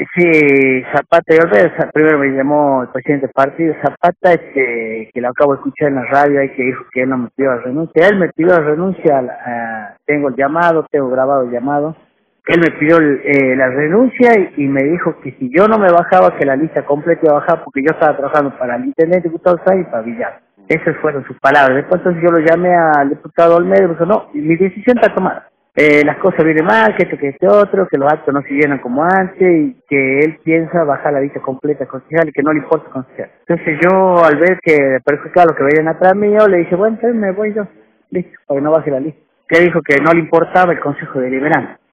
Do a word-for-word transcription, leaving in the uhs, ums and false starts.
Sí, Zapata y Olmedo, primero me llamó el presidente del partido, Zapata, este, que lo acabo de escuchar en la radio, ahí que dijo que él no me pidió la renuncia. Él me pidió la renuncia, a, tengo el llamado, tengo grabado el llamado. Él me pidió el, eh, la renuncia y, y me dijo que si yo no me bajaba, que la lista completa iba a bajar, porque yo estaba trabajando para el intendente Gustavo Sáenz y para Villar. Esas fueron sus palabras. Después entonces yo lo llamé al diputado Olmedo y me dijo, no, mi decisión está tomada. Eh, las cosas vienen mal, que esto, que este otro, que los actos no se llenan como antes y que él piensa bajar la lista completa concejal y que no le importa concejal. Entonces yo, al ver que perjudicaba lo que venían atrás mío, le dije, bueno, entonces me voy yo, listo, para que no baje la lista. Que dijo que no le importaba el Consejo Deliberante.